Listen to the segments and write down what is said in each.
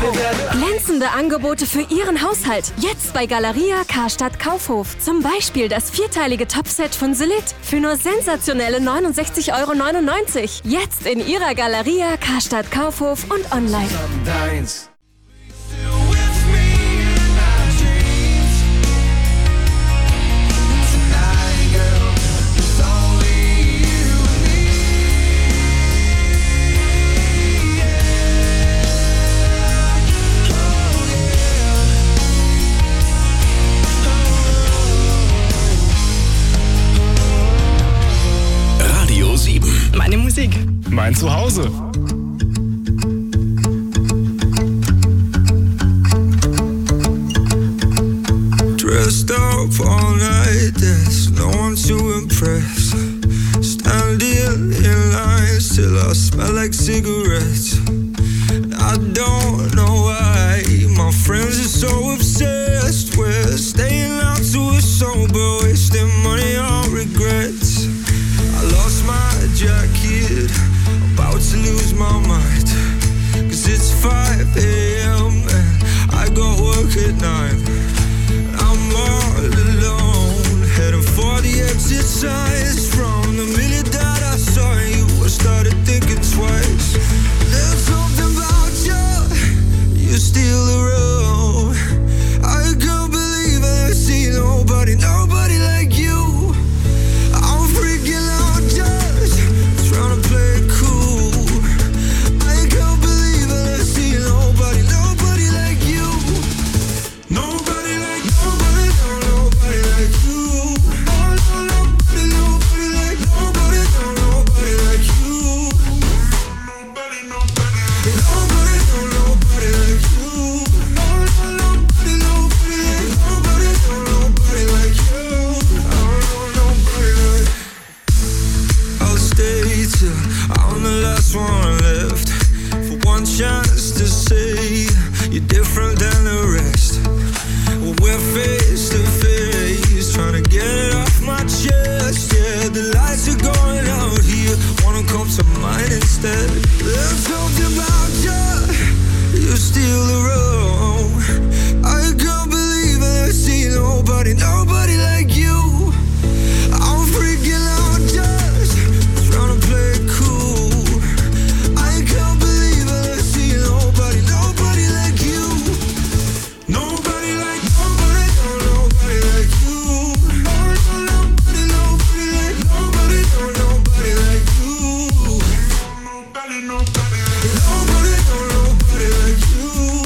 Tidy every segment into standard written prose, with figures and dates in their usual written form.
Glänzende Angebote für Ihren Haushalt. Jetzt bei Galeria Karstadt Kaufhof. Zum Beispiel das vierteilige Topset von Solid für nur sensationelle 69,99 €. Jetzt in Ihrer Galeria Karstadt Kaufhof und online. Radio 7. Meine Musik. Mein Zuhause. Dressed up all night, there's no one to impress. Standing in lines till I smell like cigarettes. And I don't know why my friends are so obsessed. We're staying out till we're sober, wasting money on regrets. I lost my jacket, about to lose my mind. 'Cause it's 5 a.m. and I got work at 9. I'm all alone, heading for the exit signs. From the minute that I saw you, I started thinking twice. There's something about you, you steal the road. I can't believe I never seen nobody like you. I'm freaking out just trying to play it cool. I can't believe I never seen nobody like you. Nobody like you. I'm the last one left, for one chance to say you're different than the rest. When we're face to face, trying to get it off my chest. Yeah, the lights are going out here, wanna come to mine instead. There's something about you, you steal the road. I can't believe I never seen nobody like you. I'm freaking out just trying to play it cool. I can't believe I never seen nobody like you. Nobody like you. Nobody like you. Nobody like you. Nobody like you.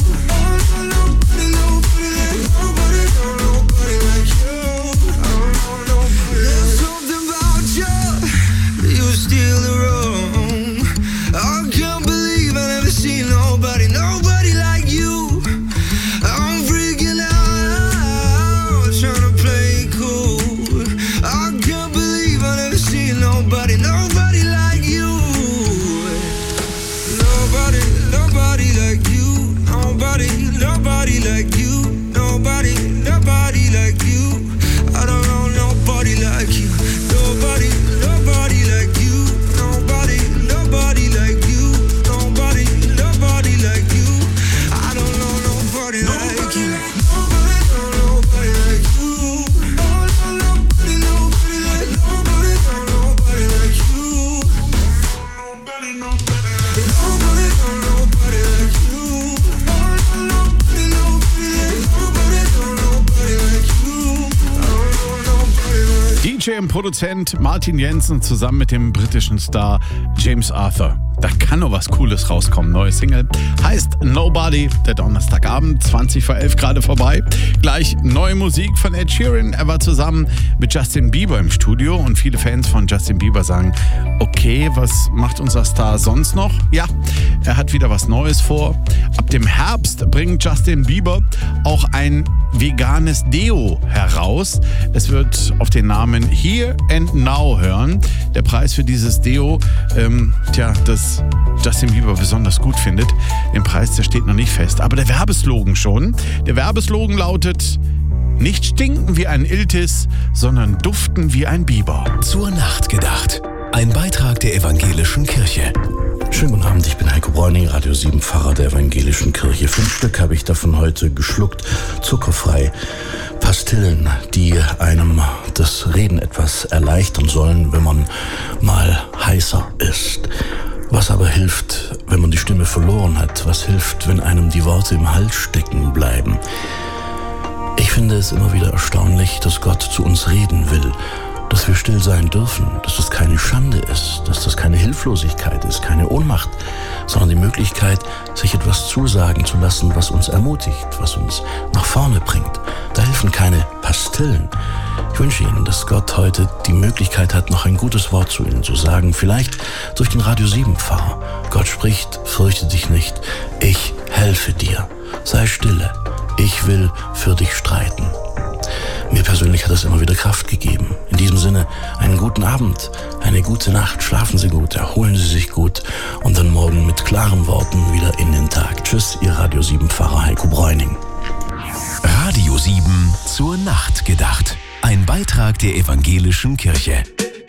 There's something about you, you steal the room. I can't believe I never seen nobody like you. I'm freaking out, trying to play it cool. I can't believe I never seen nobody like you. Nobody like you. Nobody like you. Nobody like you. I don't know nobody like you. Nobody like you. Nobody like you. Nobody like you. I don't know nobody like you. Nobody like you. Nobody like you. Nobody like you. DJ und Produzent Martin Jensen zusammen mit dem britischen Star James Arthur. Da kann noch was Cooles rauskommen. Neue Single heißt Nobody. Der Donnerstagabend, 20:11 gerade vorbei. Gleich neue Musik von Ed Sheeran. Er war zusammen mit Justin Bieber im Studio und viele Fans von Justin Bieber sagen, okay, was macht unser Star sonst noch? Ja, er hat wieder was Neues vor. Ab dem Herbst bringt Justin Bieber auch ein veganes Deo heraus. Es wird auf den Namen Here and Now hören. Der Preis für dieses Deo, das Justin Bieber besonders gut findet. Den Preis, der steht noch nicht fest. Aber der Werbeslogan schon. Der Werbeslogan lautet: Nicht stinken wie ein Iltis, sondern duften wie ein Biber. Zur Nacht gedacht. Ein Beitrag der Evangelischen Kirche. Schönen guten Abend, ich bin Heiko Bräuning, Radio 7, Pfarrer der Evangelischen Kirche. 5 Stück habe ich davon heute geschluckt, zuckerfrei. Pastillen, die einem das Reden etwas erleichtern sollen, wenn man mal heißer ist. Was aber hilft, wenn man die Stimme verloren hat? Was hilft, wenn einem die Worte im Hals stecken bleiben? Ich finde es immer wieder erstaunlich, dass Gott zu uns reden will, dass wir still sein dürfen, dass das keine Schande ist, dass das keine Hilflosigkeit ist, keine Ohnmacht, sondern die Möglichkeit, sich etwas zusagen zu lassen, was uns ermutigt, was uns nach vorne bringt. Da helfen keine Pastillen. Ich wünsche Ihnen, dass Gott heute die Möglichkeit hat, noch ein gutes Wort zu Ihnen zu sagen, vielleicht durch den Radio 7-Pfarrer. Gott spricht, fürchte dich nicht, ich helfe dir, sei stille, ich will für dich streiten. Mir persönlich hat es immer wieder Kraft gegeben. In diesem Sinne, einen guten Abend, eine gute Nacht, schlafen Sie gut, erholen Sie sich gut und dann morgen mit klaren Worten wieder in den Tag. Tschüss, Ihr Radio 7-Pfarrer Heiko Bräuning. Radio 7 zur Nacht gedacht. Ein Beitrag der Evangelischen Kirche.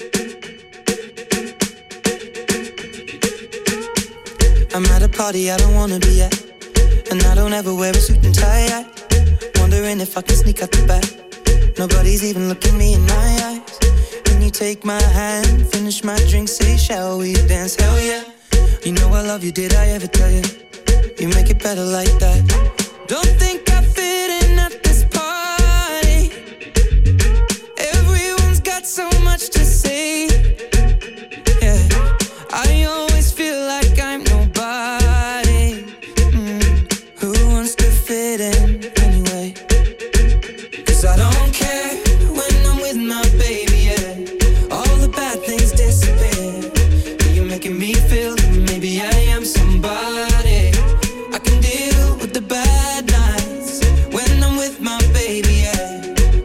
I'm at a party I don't wanna be at, and I don't ever wear a suit and tie. Wondering if I can sneak out the back. Nobody's even looking me in my eyes. When you take my hand, finish my drink, say, shall we dance? Hell yeah. You know I love you, did I ever tell you? You make it better like that. Don't think I fit in at this party. Everyone's got so much to say. Yeah, I always feel like I'm nobody. Who wants to fit in anyway? 'Cause I don't care when I'm with my baby, yeah. All the bad things disappear. You're making me feel that maybe I am somebody. I can deal with the bad nights when I'm with my baby, yeah.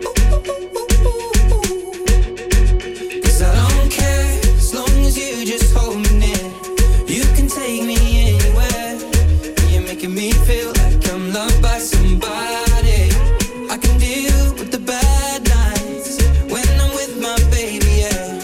'Cause I don't care as long as you just hold me near. You can take me anywhere. You're making me feel like I'm loved by somebody. I can deal with the bad nights when I'm with my baby, yeah.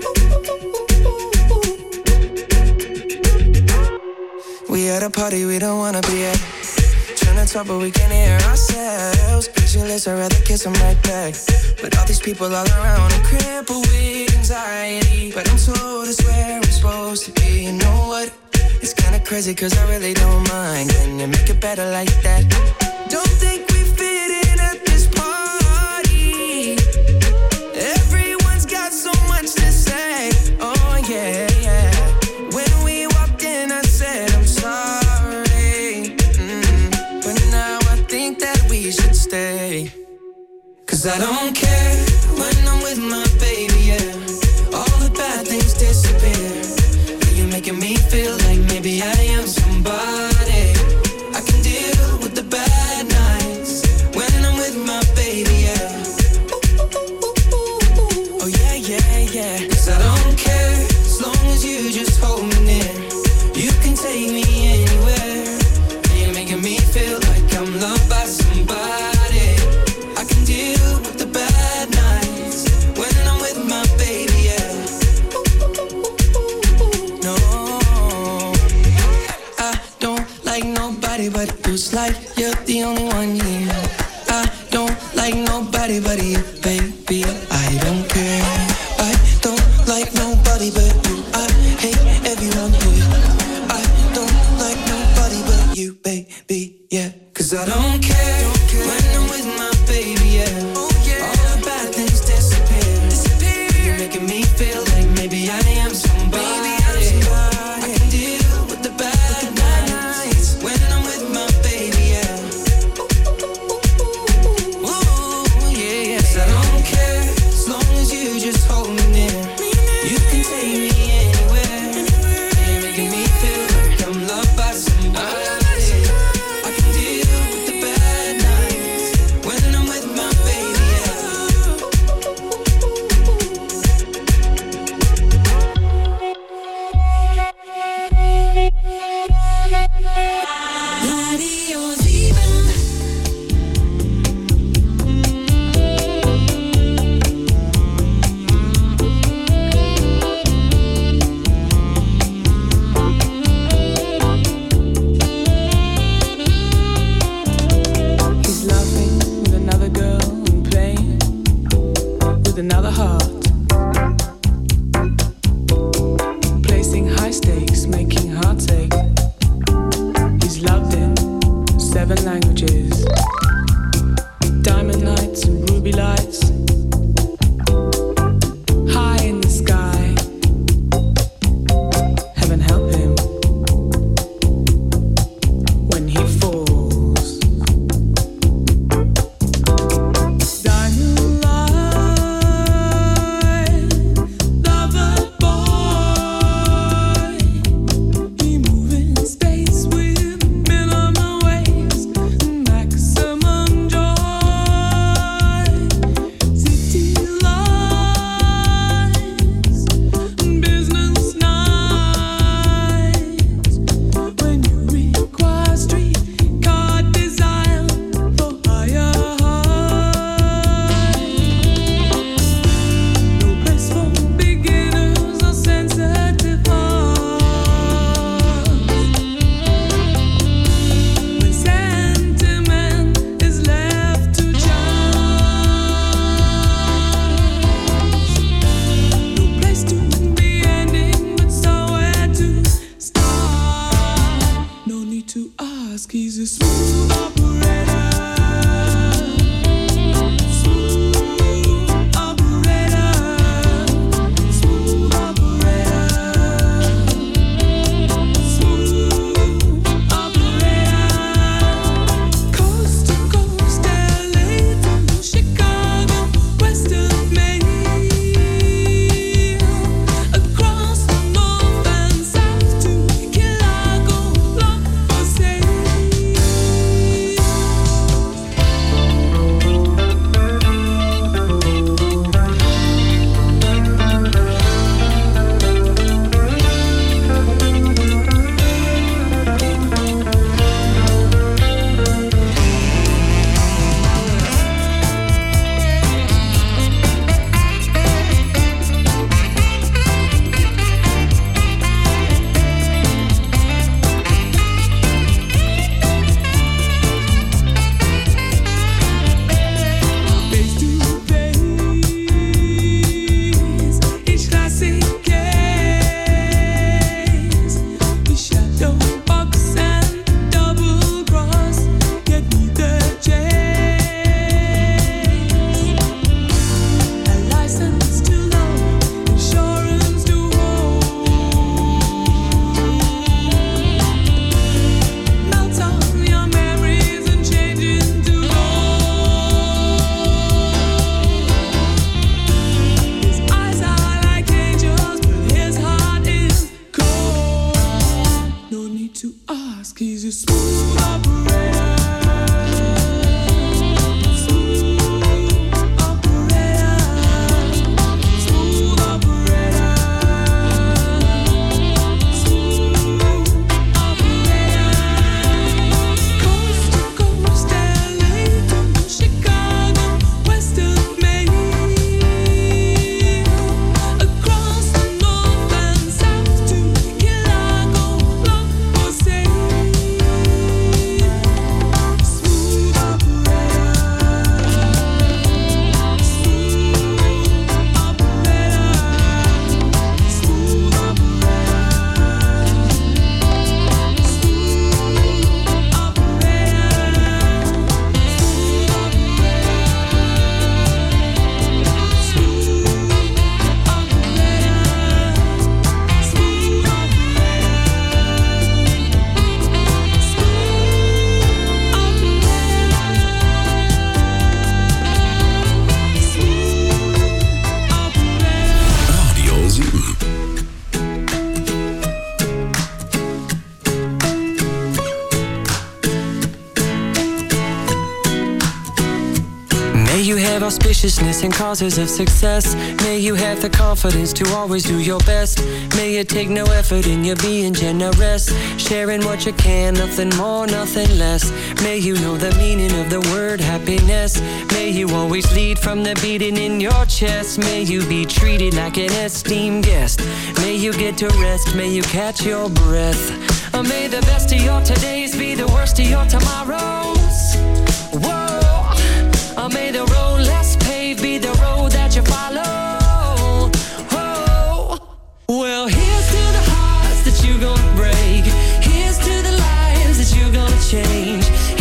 We at a party we don't wanna be at. Trying to talk but we can't hear ourselves. Pictureless, I'd rather kiss them right back. But all these people all around are crippled with anxiety. But I'm told it's where I'm supposed to be. You know what? It's kinda crazy 'cause I really don't mind. Can you make it better like that? Don't think we fit in at this party. Everyone's got so much to say. Oh yeah, yeah. When we walked in I said I'm sorry. But now I think that we should stay. 'Cause I don't care when I'm with my baby, yeah. All the bad things disappear. You're making me feel like maybe I am somebody. I can deal with the bad nights when I'm with my baby, yeah. Oh yeah, yeah, yeah. 'Cause I don't care as long as you just hold me near. You can take me anywhere. You're making me feel like I'm loved by somebody. I can deal with the bad nights when I'm with my baby, yeah. No, I don't like nobody but you. It's like you're the only one here. I don't like nobody but you, baby. I don't care. I don't like nobody but you. I hate everyone here. I don't like nobody but you, baby, yeah. 'Cause I don't care when I'm with my baby, yeah. All the bad things disappear. You're making me feel like maybe I am somebody. I can deal with the bad nights when I'm with my baby, yeah. Ooh, yeah, yeah. 'Cause I don't care as long as you just hold me near. You can take me anywhere. You're making me feel like I'm loved by somebody. I can deal with the bad nights when I'm with my baby, 7 languages, diamond lights and ruby lights, high in the sky. Heaven help him when he falls. Diamond light, lover boy, he move in space with minimal waves, maximum joy. City lights, business nights, when you require streetcar desire for higher heights. No place for beginners or sensitive hearts. When sentiment is left to chance. No place to be ending, but somewhere to start. No need to ask, he's a smooth operator. Smooth operator. Smooth operator. Smooth operator. Coast to coast, LA to Chicago, west of Maine, across the north and south to Chicago, long for sale. Face to face, each classic case, the shadow box and double cross, get me the chase. A license to love, insurance to hold. Melt on your memories and change into gold. His eyes are like angels, but his heart is cold. No need to ask, he's a smooth operator. Smooth operator. Smooth operator. Smooth operator. Coast to coast, LA to Chicago, west of Maine, across the north and south to Chicago, long for sale. Smooth operator. Smooth operator. Smooth Radio 7. May you have auspiciousness and causes of success. May you have the confidence to always do your best. May you take no effort in your being generous, sharing what you can, nothing more, nothing less. May you know the meaning of the word happiness. May you always lead from the beating in your chest. May you be treated like an esteemed guest. May you get to rest, may you catch your breath. May the best of your todays be the worst of your tomorrows. Whoa. May the road less paved be the road that you follow. Oh. Well, here's to the hearts that you're gonna break. Here's to the lives that you're gonna change.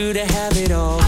you to have it all.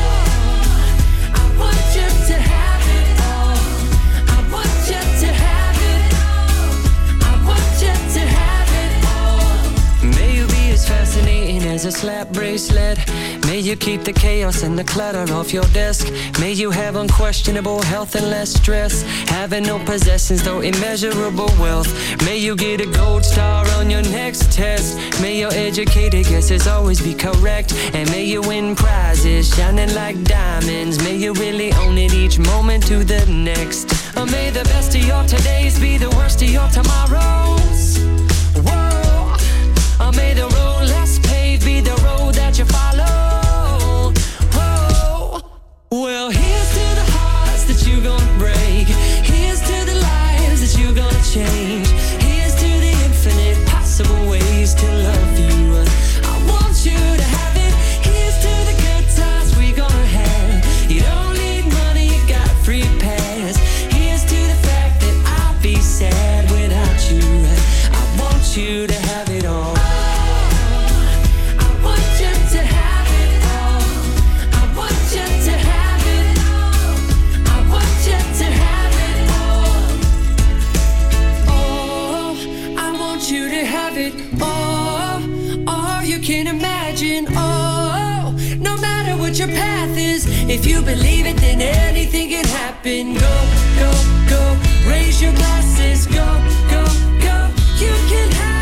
I want you to have it all. I want you to have it all. I want you to have it all. May you be as fascinating as a slap bracelet. May you keep the chaos and the clutter off your desk. May you have unquestionable health and less stress. Having no possessions though immeasurable wealth. May you get a gold star on your next test. May your educated guesses always be correct. And may you win prizes shining like diamonds. May you really own it each moment to the next. Or may the best of your todays be the worst of your tomorrows. Whoa. Or may the road less paved be the road that you follow. Well, here's to the hearts that you're gonna break. Here's to the lives that you're gonna change. Here's to the infinite possible ways to love you. I want you to have it. Here's to the good times we're gonna have. You don't need money, you got a free pass. Here's to the fact that I'll be sad without you. I want you to have it all. Your path is, if you believe it, then anything can happen. Go, go, go, raise your glasses. Go, go, go, you can have